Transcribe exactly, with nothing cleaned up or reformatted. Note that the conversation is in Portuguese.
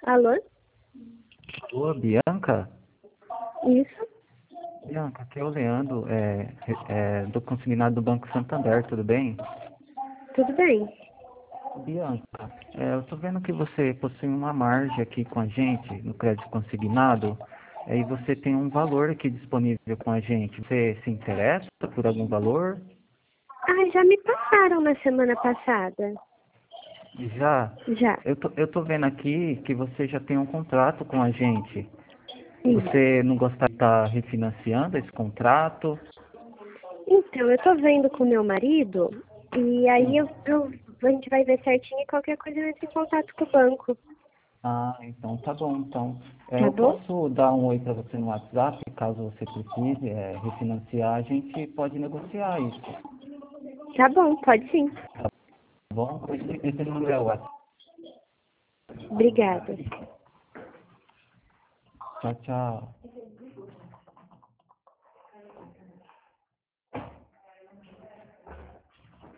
Alô? Alô, Bianca? Isso? Bianca, aqui é o Leandro, é, é, do consignado do Banco Santander, tudo bem? Tudo bem? Bianca, é, eu estou vendo que você possui uma margem aqui com a gente, no crédito consignado, é, e você tem um valor aqui disponível com a gente. Você se interessa por algum valor? Ah, já me passaram na semana passada. Já, Já. eu tô, eu tô vendo aqui que você já tem um contrato com a gente. Isso. Você não gostaria de estar refinanciando esse contrato? Então, eu tô vendo com meu marido e aí Sim. eu, eu- a gente vai ver certinho e qualquer coisa eu entro em contato com o banco. Ah, então tá bom. Então, é, Tá eu bom? posso dar um oi para você no WhatsApp, caso você precise é, refinanciar, a gente pode negociar isso, Tá bom, pode sim. tá bom? Esse, esse número é o WhatsApp. Obrigada. Tchau, tchau.